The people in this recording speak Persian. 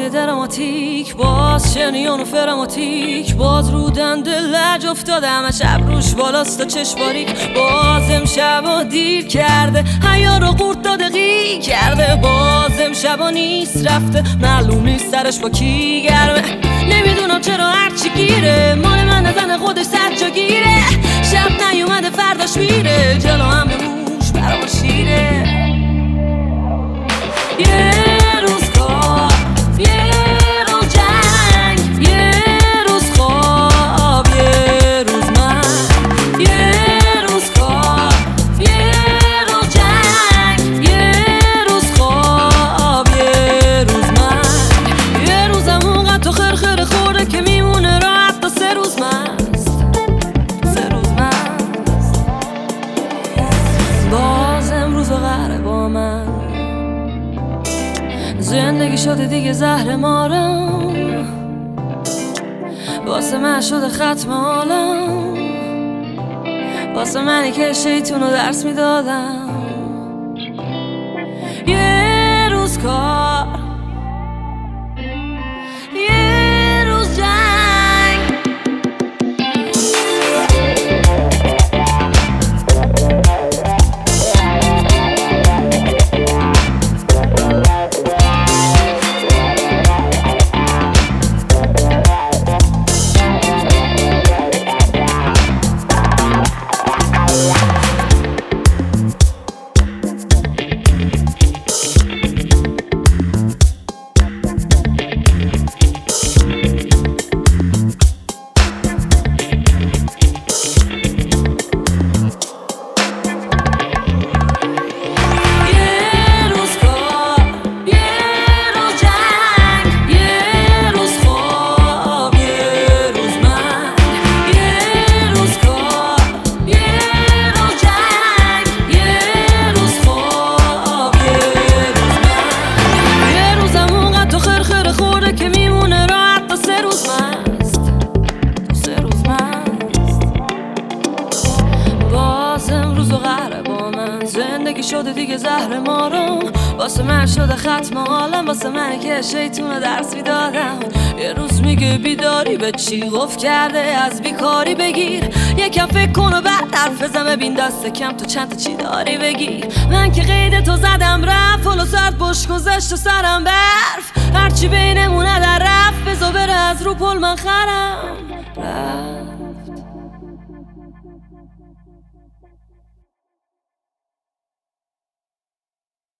دراماتیک، باز شنیان و فراماتیک، باز رو دنده لج افتاده همه شب روش بالاست و چشم باریک، باز امشبا دیر کرده حیا رو قورت داده قی کرده، باز امشبا نیست رفته معلوم نیست سرش با کی گرمه، نمیدونم چرا هرچی گیره مال من نزن خودش سجا گیره، شب نیومده فرداش میره جلو همه موش برا شیره. یه روز کار، یه روز جنگ، یه روز خواب، یه روز من، یه روز کار، یه روز جنگ، یه روز خواب، یه روز من، یه روزم اونقدر تو خرخره خورده که میمونه راحت تا 3 روز مست، 3 روز مست. باز امروز قهره با من، زندگی شده دیگه زهر مارم، واسه من شده ختم عالم، واسه منی که شیطونو درس میدادم. یه روز کار، یه روز جنگ. زندگی شده دیگه زهر مارم، واسه من شده ختم عالم، واسه منی که شیطونو درس میدادم. یه روز میگه بیداری به چی قفل کرده از بیکاری بگیر، یکم فکر کن و بعد حرف بزن ببین دست کم تو چند تا چی داری بگیر. من که قید تو زدم رفت فلو ساعت بش گذشت و سرم برف، هرچی بینمونه در رفت بزا بره از رو پل من خرم رفت.